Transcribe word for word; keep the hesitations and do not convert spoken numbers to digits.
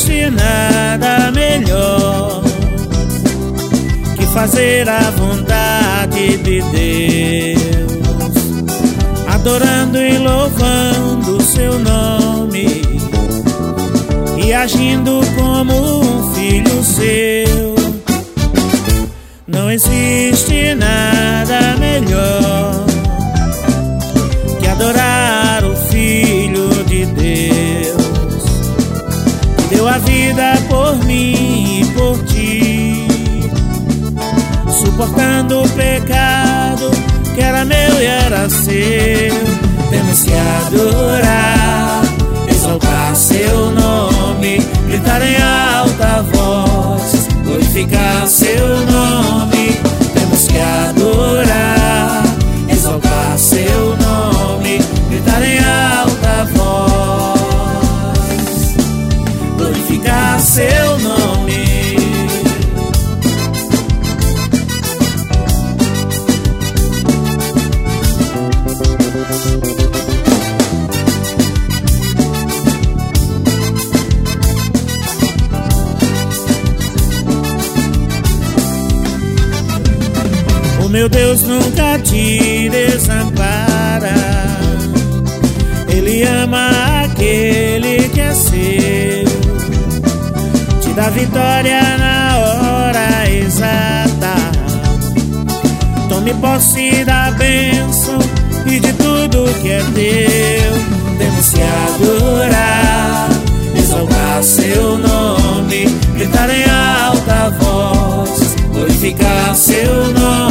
existe nada melhor que fazer a vontade de Deus, adorando e louvando o seu nome e agindo como um filho seu. Não existe nada melhor que adorar o Filho de Deus, que deu a vida por mim e por ti, suportando o pecado que era meu e era seu. Temos que adorar, exaltar seu nome, gritar em alta voz, glorificar seu nome. Temos que adorar, exaltar seu nome, gritar em alta voz, glorificar seu nome. Meu Deus nunca te desampara, Ele ama aquele que é seu, te dá vitória na hora exata. Tome posse da bênção e de tudo que é teu. Temos que adorar, exaltar seu nome, gritar em alta voz, glorificar seu nome.